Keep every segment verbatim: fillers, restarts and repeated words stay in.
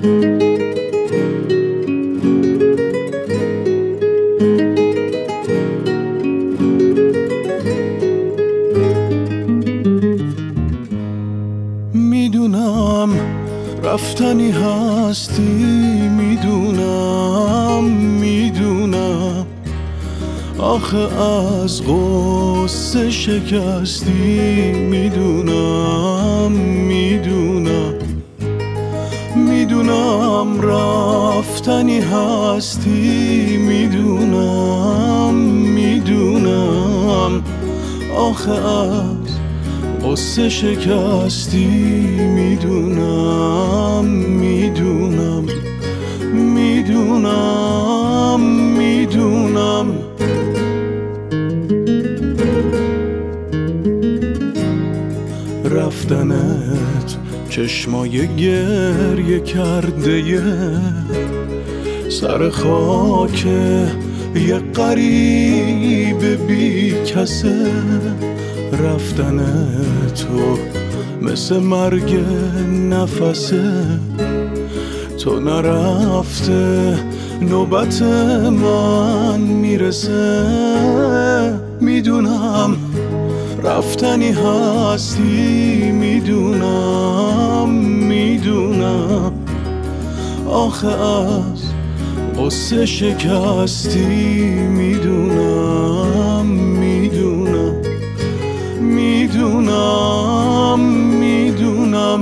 میدونم رفتنی هستی، میدونم میدونم آخه از غصه شکستی، میدونم میدونم میدونم رفتنی هستی، میدونم میدونم آخه از غصه شکستی، میدونم میدونم میدونم میدونم رفتنت چشمای گریه کرده سر خاک یه غریب بی کسه، رفتن تو مثل مرگ نفسه، تو نرفته نوبت من میرسه، میدونم رفتنی هستی، میدونم میدونم آخه از غصه شکستی، میدونم میدونم میدونم میدونم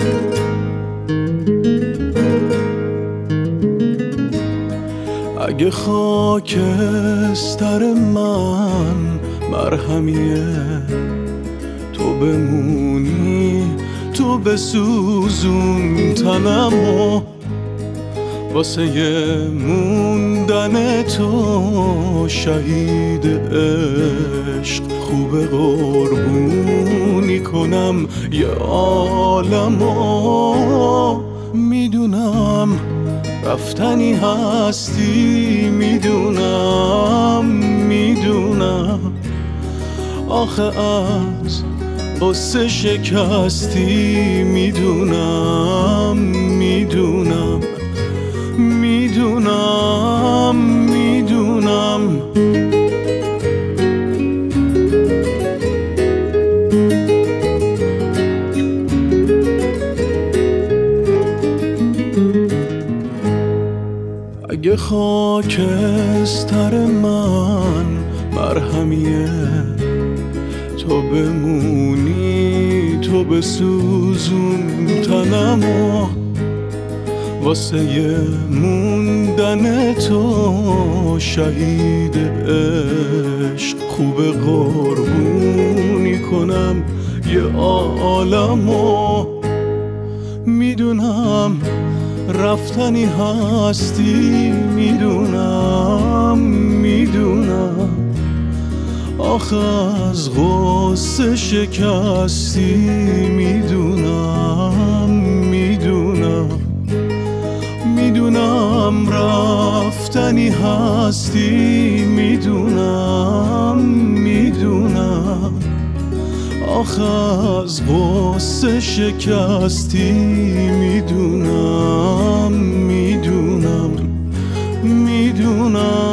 اگه خاکستر من مرهمیه، تو بمونی تو بسوزون تنمو، واسه موندن تو شهید عشق خوب قربونی کنم یه عالمو، میدونم رفتنی هستی، میدونم میدونم آخه از غصه شکستی، میدونم میدونم میدونم میدونم اگه خاکستر من مرهمیه، تو بمونی تو بسوزون تنمو، واسه موندن تو شهید عشق خوب قربونی کنم یه عالمو، میدونم رفتنی هستی، میدونم میدونم آخه از غصه شکستی، میدونم میدونم میدونم رفتنی هستی، میدونم میدونم آخه از غصه شکستی، میدونم میدونم میدونم